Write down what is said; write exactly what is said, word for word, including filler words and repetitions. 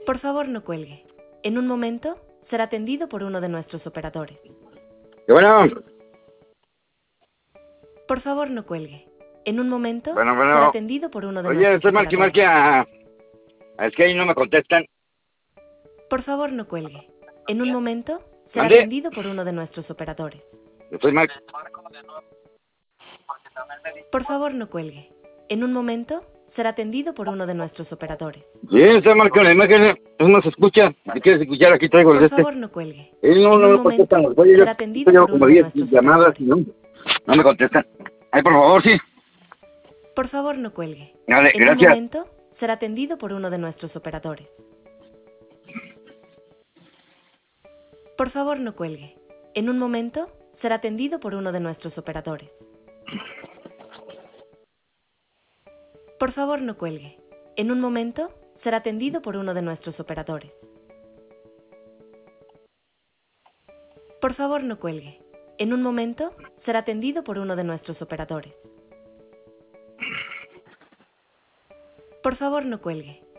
Por favor, no cuelgue. En un momento, será atendido por uno de nuestros operadores. ¿Qué bueno? Por favor, no cuelgue. En un momento, Bueno, bueno. será atendido por uno de Oye, nuestros estoy marque, operadores. marque a... Es que ahí no me contestan. Por favor, no cuelgue. En un momento, será ¿Mande? atendido por uno de nuestros operadores. Estoy mal. Por favor, no cuelgue. En un momento, será atendido por uno de nuestros operadores. Sí, estoy marcando la imagen. No se escucha. Si quieres escuchar, aquí traigo el Por de este. favor, no cuelgue. Eh, no, En no un me momento, contestan los güeyes. será Yo atendido llevo por como uno de diez nuestros llamadas operadores. y no, no me contestan. Ay, por favor, sí. Por favor, no cuelgue. Dale, En un gracias. momento, será atendido por uno de nuestros operadores. Por favor, no cuelgue. En un momento, será atendido por uno de nuestros operadores. Por favor, no cuelgue. En un momento, será atendido por uno de nuestros operadores. Por favor, no cuelgue. En un momento, será atendido por uno de nuestros operadores. Por favor, no cuelgue.